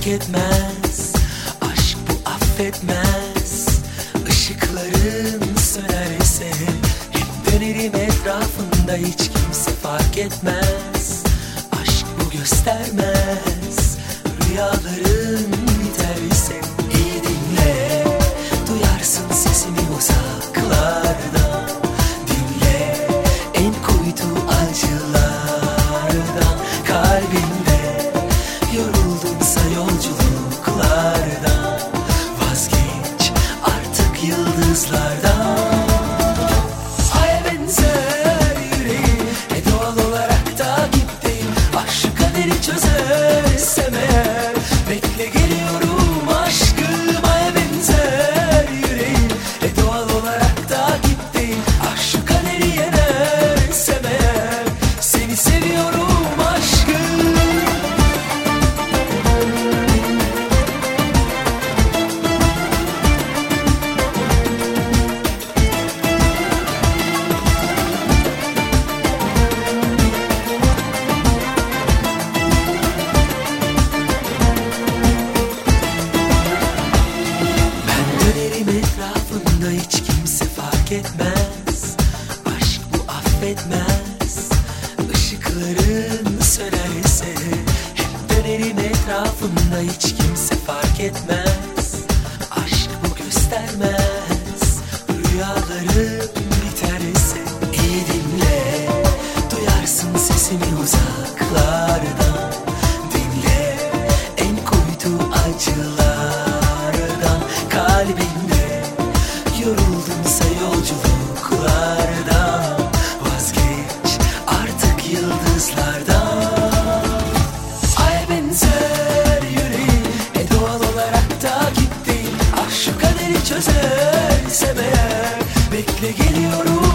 etmez. Aşk bu affetmez. Işıkların sönerse hep dönerim etrafında, hiç kimse fark etmez. Aşk bu göstermez. Rüyaların biterse iyi dinle, duyarsın sesimi uzaklardan. Dinle en kuytu acılardan. Kalbinde yoruldunsa yolculuklardan, vazgeç artık yıldızlardan. Aya benzer yüreğim, doğal olarak takipteyim. Ah şu kaderi çözersem eğer, bekle geliyorum aşkım. Aya benzer yüreğim, doğal olarak takipteyim. Ah şu kaderi yenersem eğer, seni seviyorum aşkım. Etrafında hiç kimse fark etmez. Aşk bu affetmez. Işıkların sönerse hep dönerim etrafında, hiç kimse fark etmez. Aşk bu göstermez. Rüyaların biterse iyi dinle, duyarsın sesimi uzaklardan. Dinle en kuytu acılardan. Kalbinde yoruldunsa yolculuklardan, vazgeç artık yıldızlardan. Aya benzer yüreğim, doğal olarak takipteyim. Ah şu kaderi çözersem eğer, bekle geliyorum